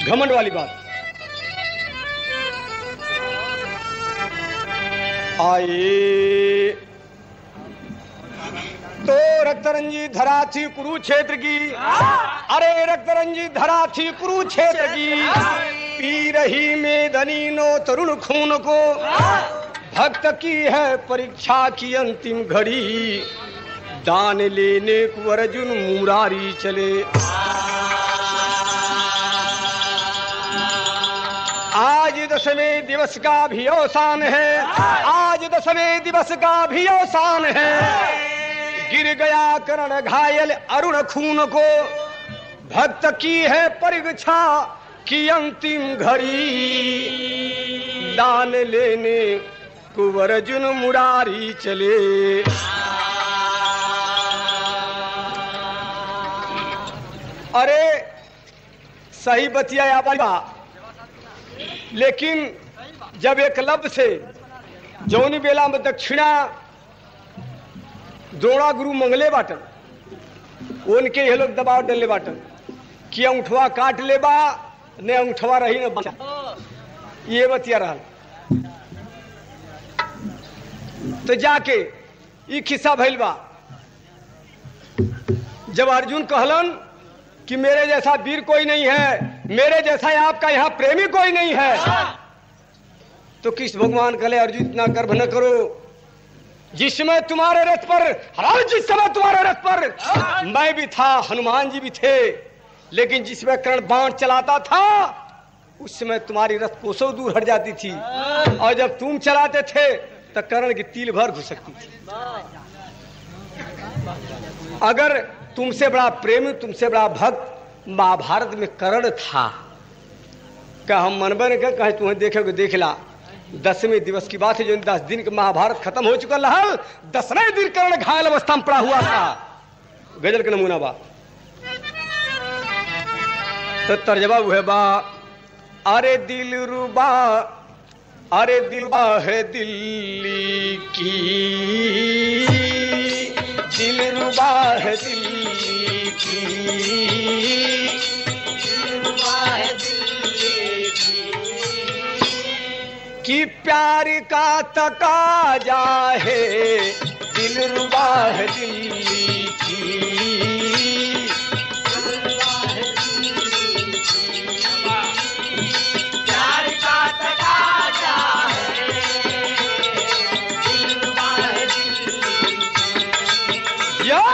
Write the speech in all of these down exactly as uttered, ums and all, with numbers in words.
घमंड वाली बात। आए तो रक्तरंजी धरा थी कुरुक्षेत्र की, अरे रक्तरंजी धरा थी कुरुक्षेत्र की, पी रही मेदनी नो तरुण खून को, भक्त की है परीक्षा की अंतिम घड़ी, दान लेने को अर्जुन मुरारी चले। आज दसवें दिवस का भी अवसान है, आज दसवें दिवस का भी अवसान है, गिर गया कर्ण घायल अरुण खून को, भक्त की है परीक्षा की अंतिम घड़ी, दान लेने को अर्जुन मुरारी चले। अरे सही बतिया बा, लेकिन जब एकलव्य से जौनी बेला में दक्षिणा द्रोणा गुरु मंगले बाटन, उनके ये लोग दबाव डले बाटन कि अंगूठवा काट ले बा ने अंगूठवा रही न बचा, ये बतिया रहा। तो जाके ये खिस्सा भइल बा। जब अर्जुन कहलन कि मेरे जैसा वीर कोई नहीं है, मेरे जैसा आपका यहाँ प्रेमी कोई नहीं है, तो किस भगवान कहले अर्जुन इतना गर्व न करो, जिस समय तुम्हारे रथ पर हर जिस समय तुम्हारे रथ पर मैं भी था, हनुमान जी भी थे, लेकिन जिसमें कर्ण बाण चलाता था उस समय तुम्हारी रथ कोसों दूर हट जाती थी, और जब तुम चलाते थे तो कर्ण की तील भर घुस सकती थी। अगर तुमसे बड़ा प्रेमी, तुमसे बड़ा भक्त महाभारत में कर्ण था, क्या हम मनबे न कहे तुम्हें देखोगे देख ला। दसवें दिवस की बात है, जो दस दिन के महाभारत खत्म हो चुका रहल, दसवें दिन कर्ण घायल अवस्था में पड़ा हुआ था। गजल का नमूना बा। तो तर्जबा हुए बा, अरे दिल रुबा, अरे दिलबा है दिल्ली की, दिल रुबा है दिल्ली की, दिल रुबा है दिल्ली की, कि प्यार का तकाजा है, दिल रुबा है दिल्ली की, दिल रुबा है दिल्ली की, प्यार का तकाजा है, दिल रुबा है दिल्ली की। या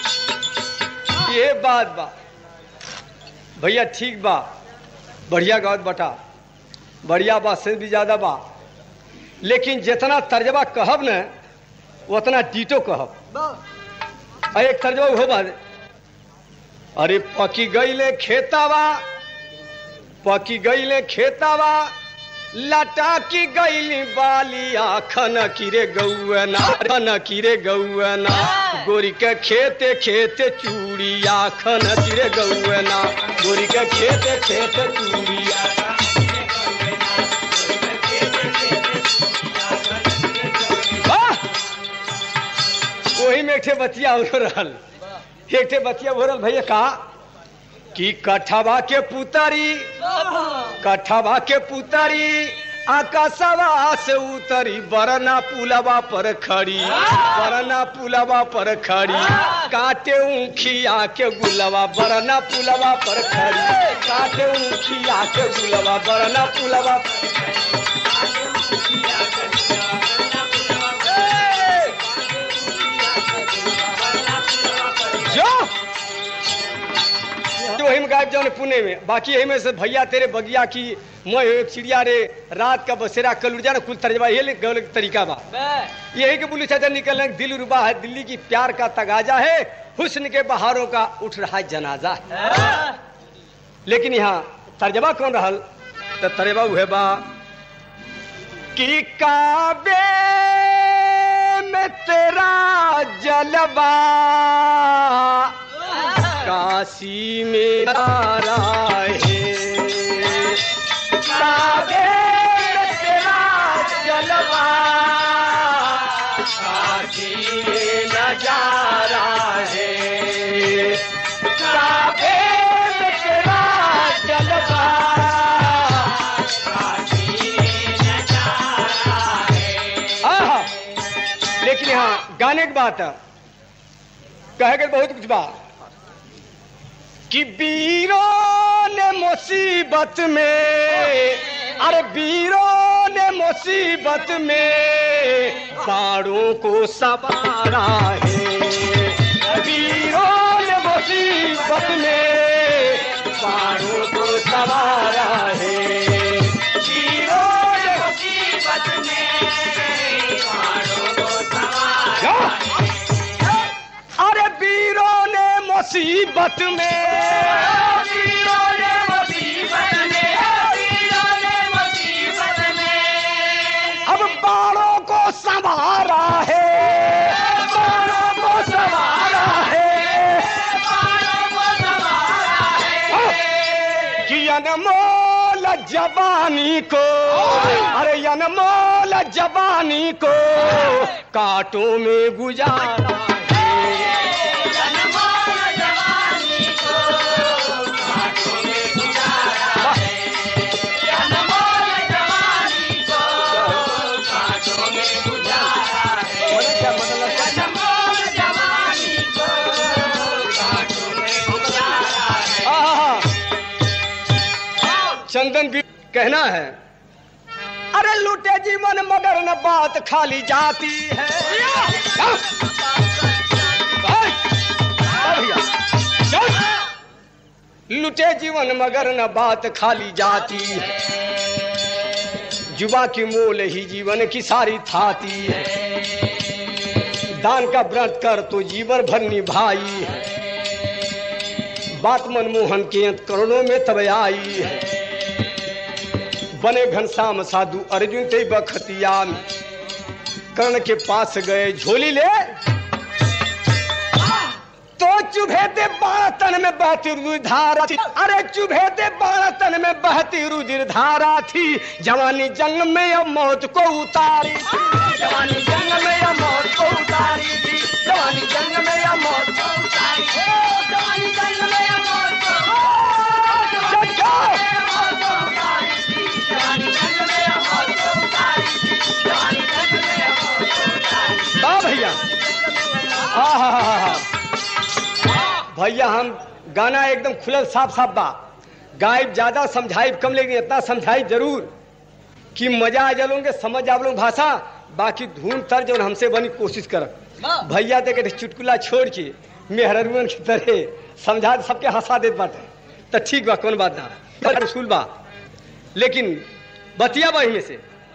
ये बात बा भैया, ठीक बा, बढ़िया गावत बटा, बढ़िया बा से भी ज्यादा बा, लेकिन जितना तर्जबा कहब न उतना टीटो कहब। एक तर्जबा हो बा, अरे पकी गईले खेतावा, पकी गईले खेतावा, लटा की गईली बालिया, खन किरे गौना, खन किरे गौना, गोरी के खेते खेते चूड़िया, खन किरे गौना, गोरी के खेते खेते चूड़िया। वही में एक ठे बतिया हो रहल, एक ठे बतिया हो रहल भैया का कि कठवा के पुतरी, कठवा के पुतरी आकाशवा से उतरी, बरना पुलवा पर खड़ी, बरना पुलवा पर खड़ी, काटे ऊखिया के गुलवा, बरना पुलवा पर खड़ी, काटे ऊखिया के गुलवा, बरना पुलवा वही में गायब जाने पुणे में। बाकी यही में से भैया तेरे बगिया की मैं एक चिड़िया रे, रात का बसेरा कल उड़ जाना, कुल तर्जबा ये गौले तरीका बा। यही के बुली चाचा निकलने, दिल रुबा है दिल्ली की, प्यार का तगाजा है, हुस्न के बहारों का उठ रहा है जनाजा है। लेकिन यहाँ तर्जबा कौन रहल, तो तर्जबा हुए बा कि काबे में तेरा जलवा, काशी में तारा है, काबे में तेरा जलवा, काशी में नजारा है, काबे में तेरा जलवा, गाने की बात है, कहे के बहुत कुछ बात कि वीरों ने मुसीबत में, अरे वीरों ने मुसीबत में बाणों को संवारा है, वीरों ने मुसीबत में बाणों को संवारा है, वीरों ने मुसीबत में बाणों को संवारा है। अरे वीरों ने मुसीबत में, वीरों ने मुसीबत में, वीरों ने मुसीबत में अब बाणों को संवारा है, बाणों को संवारा है, बाणों को संवारा है कि अनमोल जवानी को, अरे अनमोल जवानी को कांटों में गुजारा चंदन भी कहना है। अरे लूटे जीवन मगर न बात खाली जाती है, लूटे जीवन मगर न बात खाली जाती है, जुबा की मोल ही जीवन की सारी थाती है, दान का व्रत कर तो जीवन भर निभाई है, बात मनमोहन के अंत करोड़ों में तब आई है, बने घनश्याम साधु अर्जुन ते बखतिया में कर्ण के पास गए झोली ले तो चुभे दे बातन में बहती रुधिर धारा थी, अरे चुभे दे बातन में बहती रुधिर धारा थी, जवानी जंग में अब मौत को उतारी थी, जवानी जंग में अब मौत को उतारी थी, जवानी जंग में अब मौत को उतारी थी, जवानी जंग में अब मौत को भैया। हाँ हाँ हाँ हाँ भैया, हम गाना एकदम खुलल साफ साफ बा, गायब ज्यादा समझाई कम, लेकिन इतना समझाई जरूर कि मजा आ जाओगे, समझ आप लोग भाषा, बाकी धुन तर जो हमसे बनी कोशिश कर भैया देखे चुटकुला छोड़ के मेहररुअन की तरह समझा सबके हंसा देत बाटे तो ठीक बा, कौन बात ना रसूल बा, लेकिन बतिया बा में से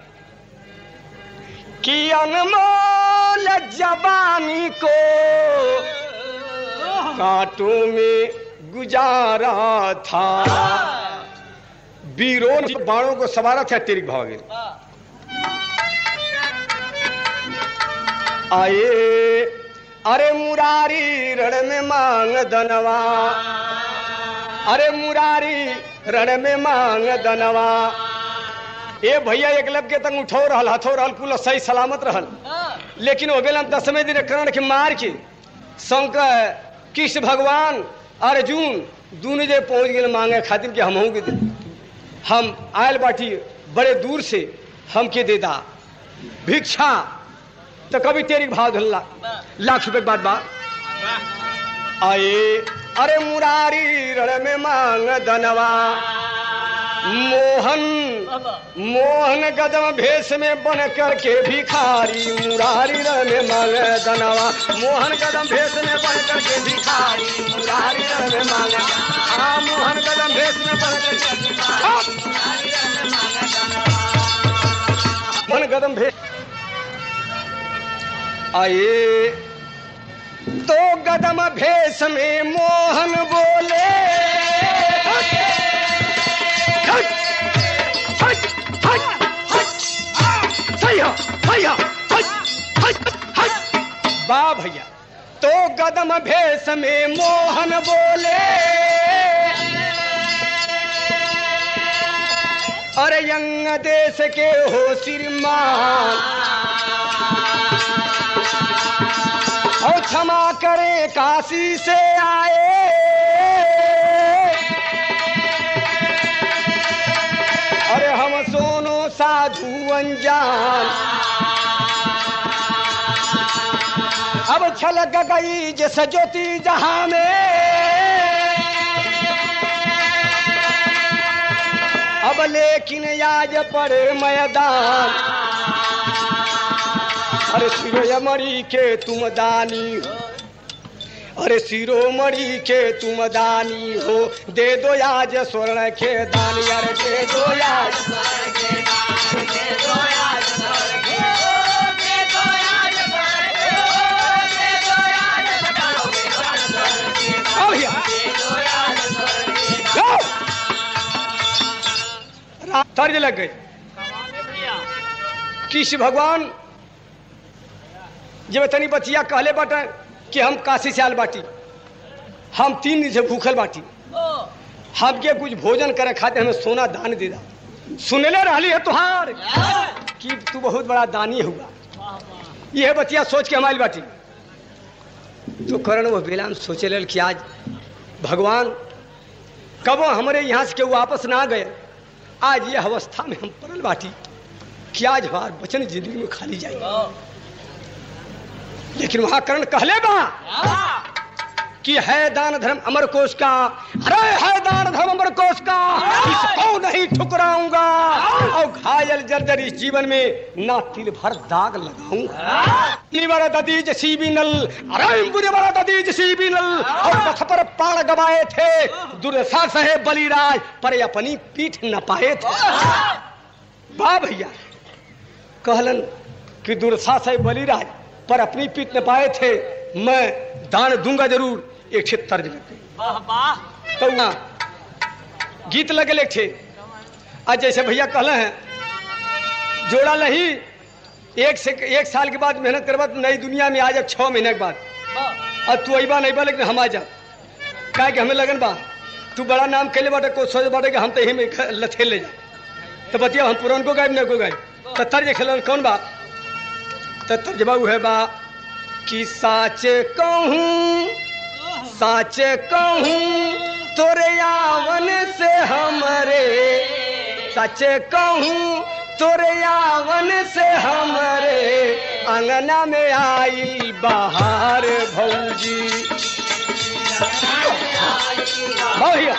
कि अनमोल जवानी को कांटों में गुजारा था, वीरों ने बाणों को सवारा था, तेरिक भाव गिर आए, अरे मुरारी रण में मांग दनवा, अरे मुरारी रण में मांग दनवा, ए भैया एकलव्य के तंग उठो रहल, हथो रहल, कुल सही सलामत रहल, लेकिन हो गए दसवें दिन कर्ण के मार के शंकर कृष्ण भगवान अर्जुन दोनों जे पहुंच गए मांगे खातिर के हम के हम आयल बाटी बड़े दूर से हमके दे दा भिक्षा, तो कभी तेरी भाव धल्ला लाख रुपए के बाद बा आए, अरे मुरारी रण में मांग दनवा, मोहन मोहन कदम भेष में बन करके भिखारी, मुरारी रण में मांग दनवा, मोहन कदम भेष में बन करके भिखारी, मुरारी रण में मांग, हाँ मोहन कदम भेष में बन करके मोहन कदम भेष आए, तो कदम भेष में मोहन बोले, वाह भैया, तो कदम भेष में मोहन बोले, अरे यंग देश के हो श्रीमान, और क्षमा करें काशी से आए, अरे हम सोनो साधु अनजान, अब छलक गई जैसे ज्योति जहां में, अब लेकिन आज पड़े मैदान। अरे शिरोमणि के तुम दानी हो, अरे शिरोमणि के तुम दानी हो, दे दो आज स्वर्ण के दान। अरे दे दो आज स्वर्ण के दान, दे दो आज स्वर्ण के दान, दे दो आज स्वर्ण के दान, दे दो आज स्वर्ण के दान, दे दो आज स्वर्ण के दान। तर्ज लग गई। कृष्ण भगवान जब तनी बतिया कहले बाटे कि हम काशी से आल बाटी, हम तीन दिन से भूखल बाटी, हमके कुछ भोजन करे खाते हमें सोना दान दे दा। सुनले रही है तुहार कि तू बहुत बड़ा दानी हुआ, यह बतिया सोच के हमारी बाटी। तो करण वो बेला में सोचे लेल कि आज भगवान कबो हमारे यहाँ से केहू वापस ना गए, आज ये अवस्था में हम पड़ल बाटी कि आज हमार वचन जिंदगी में खाली जाए। लेकिन वहां कर्ण कहले बा कि है दान धर्म अमर कोश का, अरे है दान धर्म अमर कोश का, इसको नहीं ठुकराऊंगा और घायल जर्जर इस जीवन में ना तिल भर दाग लगाऊंगा। ददी जसी भी नल, अरे बुरे बड़ा ददी जसी भी नल, और पथ पर प्राण गवाए थे दुर्दशा सहे बलिराज, पर अपनी पीठ न पाए थे। वाह भैया, कहलन कि दुर्दशा सहे बलिराज पर अपनी पीठ न पाए थे, मैं दान दूंगा जरूर। एक ठे तर्ज लग गई तो ना गीत लगे एक ठे। आज जैसे भैया कहले हैं जोड़ा नहीं, एक से एक साल के बाद मेहनत करबा तो नई दुनिया में आ जा, छह महीने के बाद और तू अबा नहीं बा, लेकिन हम आ जा क्या कि हमें लगन बा तू बड़ा नाम कैले बाटे, को सोच बाटे कि हम तो यही में लथेल ले जा। तो बतिया हम पुरान को गायब न को गाय तो तर्ज खेलन कौन बा? तो तर्जबा है बा कि साचे कहूँ साच कहूँ तोरे यावन से हमरे, सच कहूँ तोरे यावन से हमरे, अंगना में आई बाहर भौजी। भैया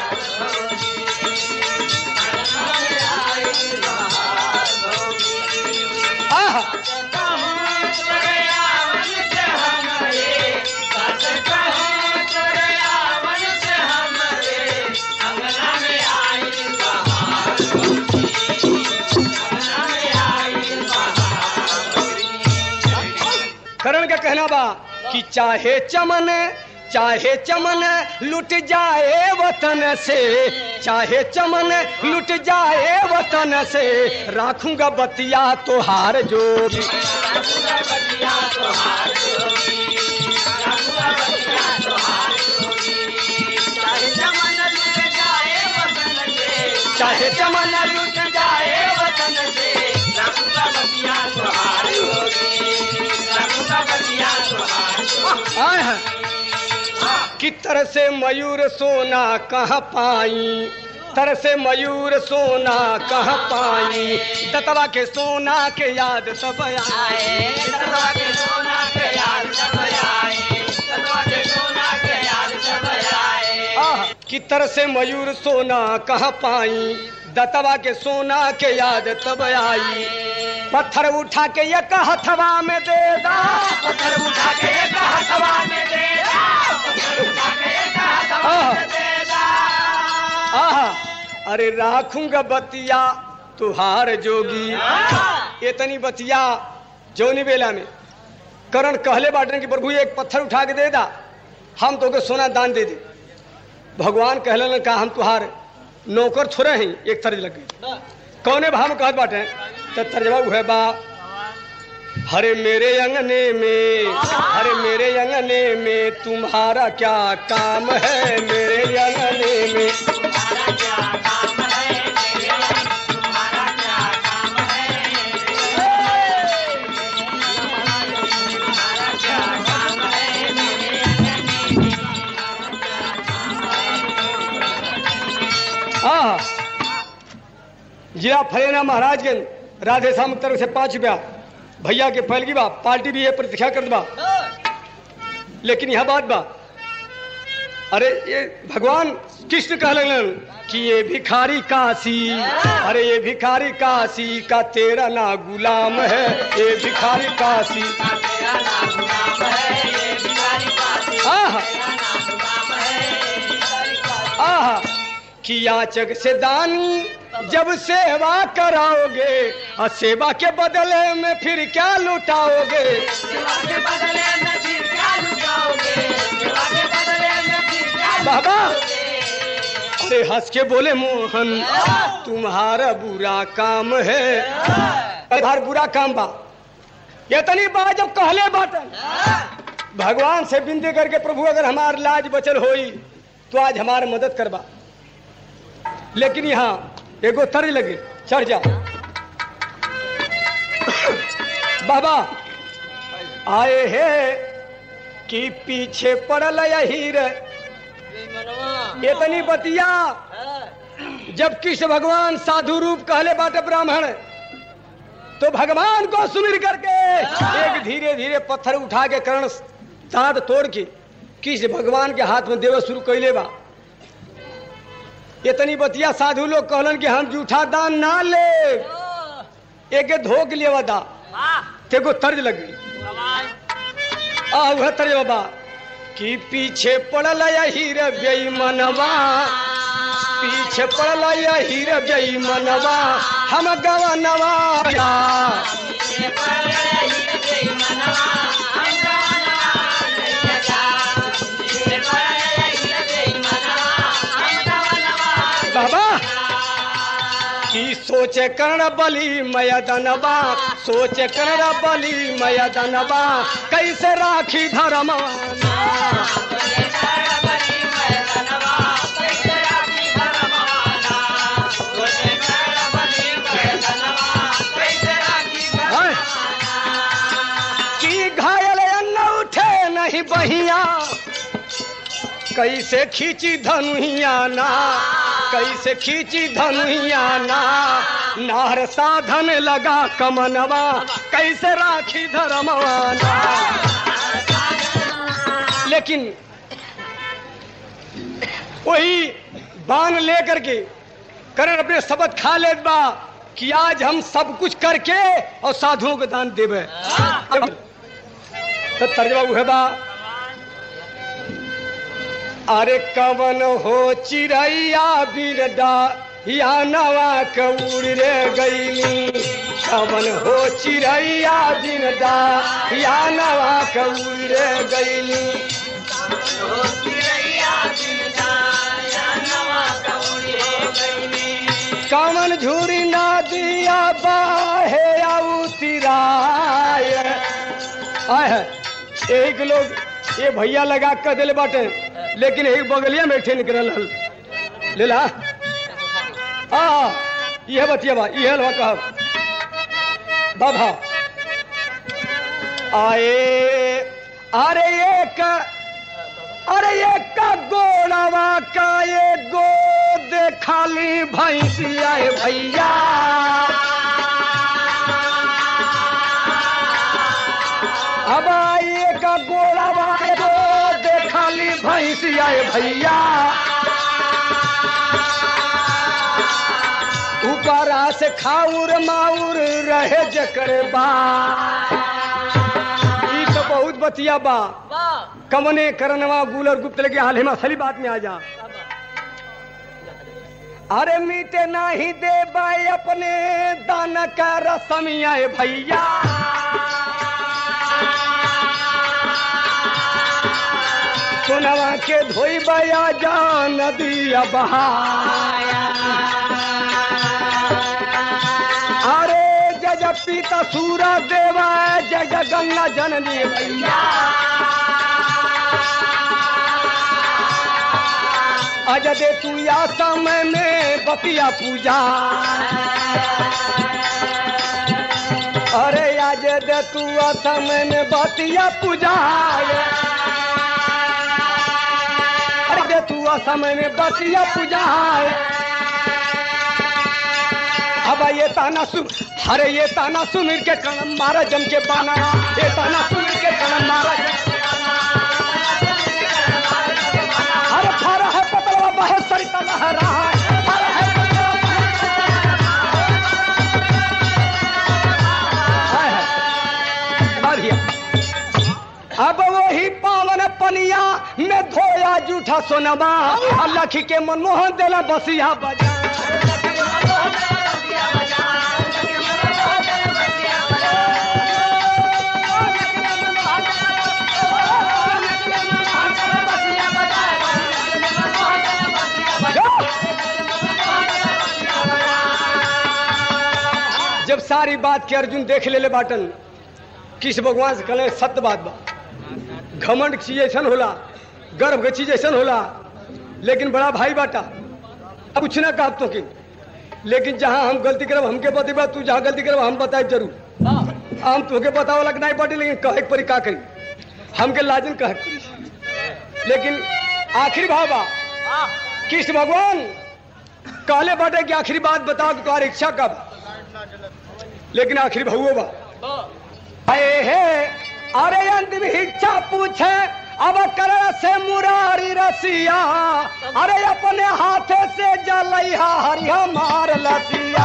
करण का कहना बा कि चाहे चमन चाहे चमन लुट जाए वतन से, चाहे चमन लुट जाए वतन से, राखूंगा बतिया तोहार जोगी। चाहे चमन लुट जाए वतन से, राखूंगा बतिया तोहार जोगी। कि तर से मयूर सोना कहाँ पाई, तर से मयूर सोना कहाँ पाई, दतवा के सोना के याद सब आए, दतवा के सोना के याद सब आए, दतवा के सोना के याद सब आए। कि तर से मयूर सोना कहाँ पाई, दतवा के सोना के याद तब आई। पत्थर उठा के एक हथवा में दे दा, पत्थर उठा के एक हथवा में दे दा, पत्थर उठा के एक हथवा में दे दा। आहा, अरे राखूंगा बतिया तुहार जोगी। इतनी बतिया जौनी बेला में करण कहले बाटन कि प्रभु एक पत्थर उठा के दे दा, हम तो के सोना दान दे दे। भगवान कहलन का हम तुहार नौकर थोड़े हैं। एक तर्ज लग गई कौने भाव में कहत बाटे तो तर्जबा है बा, हरे मेरे अंगने में, हरे मेरे अंगने में तुम्हारा क्या काम है, मेरे अंगने में तुम्हारा क्या काम है, तुम्हारा क्या काम है, तुम्हारा क्या काम है, मेरे अंगने में हाँ। जिला फरेना महाराजगंज राधे श्याम तरफ से पांच रुपया भैया के फैल की बा, पार्टी भी है प्रतीक्षा कर दबा। लेकिन यह बात बा, अरे ये भगवान कृष्ण कह लगन कि ये भिखारी काशी, अरे ये भिखारी काशी का तेरा ना गुलाम है, ये भिखारी काशी का तेरा ना गुलाम है, ये भिखारी काशी आहा आहा कि याचक से दानी जब सेवा कराओगे और सेवा के बदले में फिर क्या लुटाओगे, सेवा के बदले में फिर क्या लुटाओगे, सेवा के बदले में फिर क्या बाबा। अरे हंस के बोले मोहन तुम्हारा बुरा काम है, तुम्हारा बुरा काम बा। ये तनी बात जब कहले बाटन भगवान से विनती करके प्रभु अगर हमार लाज बचल होई तो आज हमार मदद करबा, लेकिन यहाँ एगो तरी लगे चढ़ जा। बाबा आए है कि पीछे पड़ल यही रे इतनी बतिया जब कृष्ण भगवान साधु रूप कहले बाटे ब्राह्मण तो भगवान को सुमिर करके एक धीरे धीरे पत्थर उठा के कर्ण दांत तोड़ के कृष्ण भगवान के हाथ में देवे शुरू कैले बा। इतनी बतिया साधु लोग कहलन कि हम जूठा दान ना ले, एक धोक लिए वदा तेको तर्ज लगी आ वह तर्ज बाबा कि पीछे पड़ल यही रे बेईमानवा, पीछे पड़ल यही रे बेईमानवा हम गवनवा, पीछे पड़ल यही रे बेईमानवा हम गवनवा, पीछे पड़ल यही रे बेईमानवा हम गवनवा बाबा कि सोचे कर्ण बलि मयदनवा, सोचे कर्ण बलि मयदनवा कैसे राखी धर्मवाना, कि घायल न उठे नहीं बहिया कैसे खींची धनुहिया ना, कैसे खींची धनुहिया ना, नार साधन लगा कमनवा कैसे राखी धर्मवाना। लेकिन वही बाण लेकर के करण अपने शब्द खा लेत बा कि आज हम सब कुछ करके और साधुओं को दान देवे। तो तर्जमा हुए बा अरे कवन हो चिड़ैया बिरदा या नवा कौड़ रे गईली, कवन हो चिड़ैया बिरदा या नवा कौड़ रे गईली, कवन झूरी ना दिया बाहे उतिराय आए एक लोग ये भैया लगा कर दिले बाटे, लेकिन एक बगलिया में बैठे निकल ले ला आ यह बतिया बा यह लवा कह बाबा आए अरे एक अरे एक का गोड़ावा का ये गोद खाली भैंसी आए भैया, अब आए का गोड़ावा गोद खाली भैंसी आए भैया, ऊपरा से खाउर माउर रहे जकर बा। ई तो बहुत बतिया बा कमने करनवा गुल और गुप्त लगे हाल में असली बात में आ जा। अरे मीटे नहीं दे बाई अपने दान का रसमिया भैया, सुनवा के धोई बया जा नदिया बहाया, अरे जज पीता सूरा देवा जज गंगा जननी भैया, आज दे तू या समय में बतिया पूजा, अरे आज दे तू या समय में बतिया पूजा, अरे दे तू या समय में बतिया पूजा। अब ये ताना सुन अरे ये ताना सुमिर के कण मारा जम के बाना, ये ताना सुमिर के कण मारा बहे सरिता लहरा अब वही पावन पनिया में धोया जूठा सोनबा लखी के मनमोहन देला बसिया बजा जब सारी बात के अर्जुन देख ले ले बाटन किस भगवान से कहले सत्य बात बा घमंड चीज ऐसा होला गर्भ के चीज ऐसा होला लेकिन बड़ा भाई बाटा अब कुछ ना कहा तो कि लेकिन जहां हम गलती करब हमके बते बा तू जहां गलती करब हम बताए जरूर हम तोके बताओ लग नहीं बाटे लेकिन कहे परी का करी हमके लाजन कहे परी लेकिन आखिरी भाव बा कृष्ण भगवान कहले बाटे कि आखिरी बात बताओ कि तुम्हारी इच्छा कब लेकिन आखिरी भाव बा अरे हे अरे अंतिम इच्छा पूछे अब कर से मुरारी रसिया अरे अपने हाथे से जलैया हरिया मार लसिया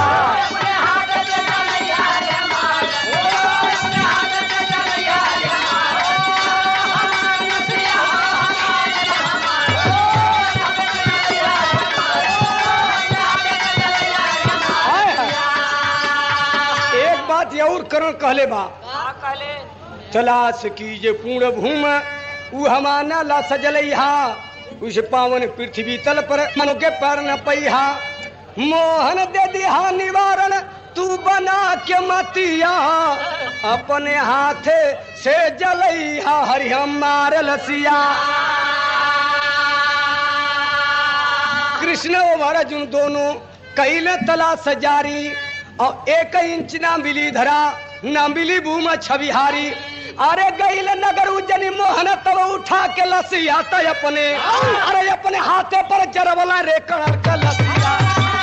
एक बात और करण कहले बा तलाश कीजे पूर्ण भूम उ हमाना ला सजलैहा उस पावन पृथ्वी तल पर मनो के पैर न पैहा मोहन दे दिहा निवारण तू बना के मतिया अपने हाथे से जलैहा हरिया मार लसिया कृष्ण और अर्जुन दोनों कैले तलाश जारी और एक इंच ना मिली धरा ना मिली भूम छविहारी अरे गईल नगर उज्जैनी मोहन तब उठा के लसिया तय अपने अरे अपने हाथे पर जरवला रे कलर का लसिया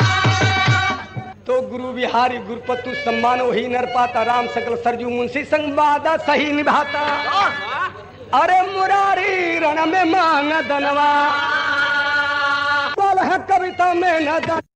तो गुरु बिहारी गुरुपतु सम्मान वही नर पाता राम सकल सरजू मुंशी संवादा सही निभाता अरे मुरारी रण में मांग दनवा है कविता में न